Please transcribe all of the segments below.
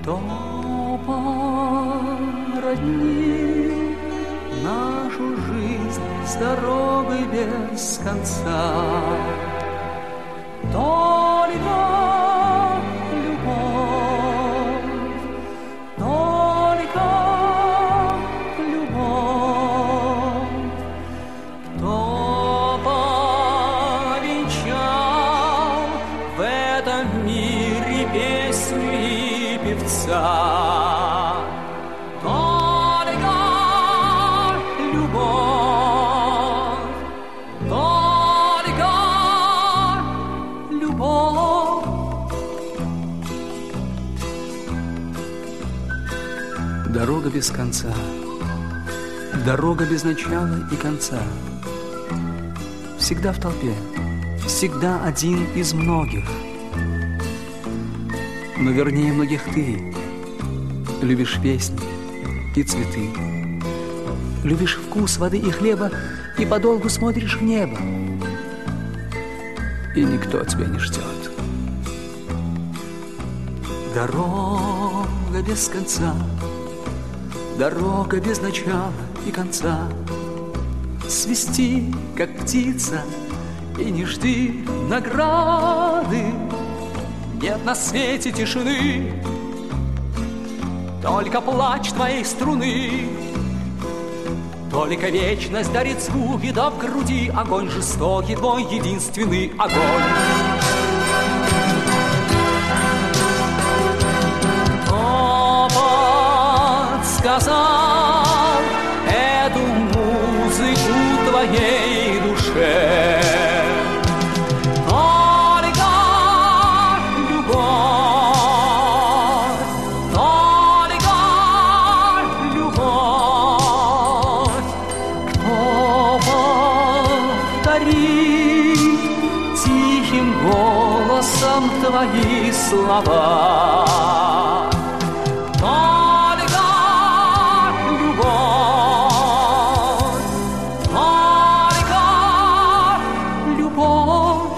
Кто породнил нашу жизнь с дорогой без конца? Только любовь, только любовь. Кто повенчал в этом мире песню и певца? Только любовь, только любовь. Дорога без конца, дорога без начала и конца. Всегда в толпе, всегда один из многих. Но вернее многих ты любишь песни и цветы, любишь вкус воды и хлеба, и подолгу смотришь в небо, и никто тебя не ждет. Дорога без конца, дорога без начала и конца. Свисти, как птица, и не жди награды. Нет на свете тишины, только плач твоей струны. Только вечность дарит звуки, да в груди огонь жестокий, твой единственный огонь. Кто подсказал эту музыку твоей душе? Тихим голосом твои слова. Только любовь, только любовь.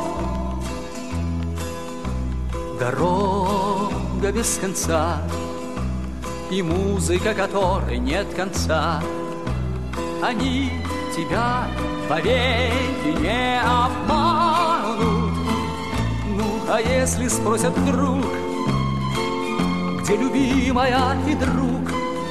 Дорога без конца, и музыка, которой нет конца. Они тебя повеки не обманут. Ну, а если спросят вдруг, где любимая и друг,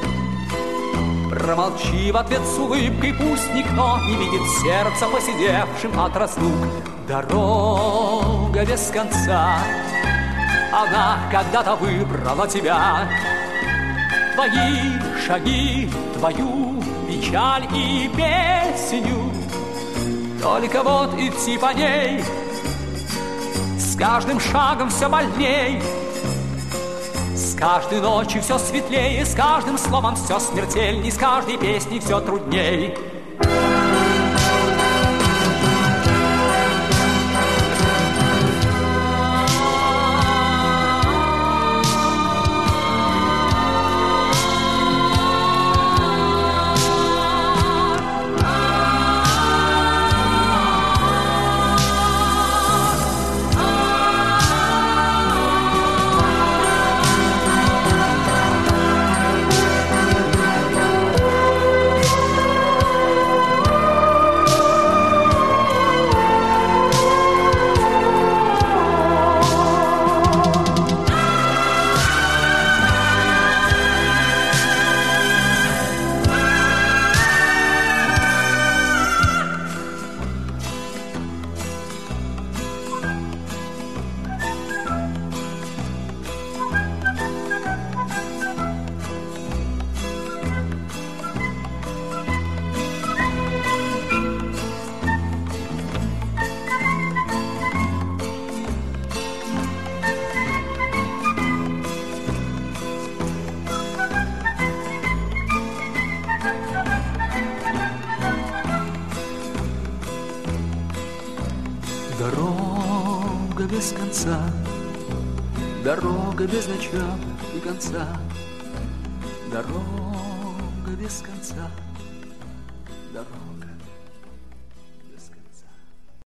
промолчи в ответ с улыбкой, пусть никто не видит сердца, посидевшим от разлук. Дорога без конца, она когда-то выбрала тебя. Твои шаги, твою печаль и песню. Только вот идти по ней с каждым шагом все больней, с каждой ночью все светлее, с каждым словом все смертельней, с каждой песней все трудней. Дорога без конца, дорога без начала и конца. Дорога без конца, дорога.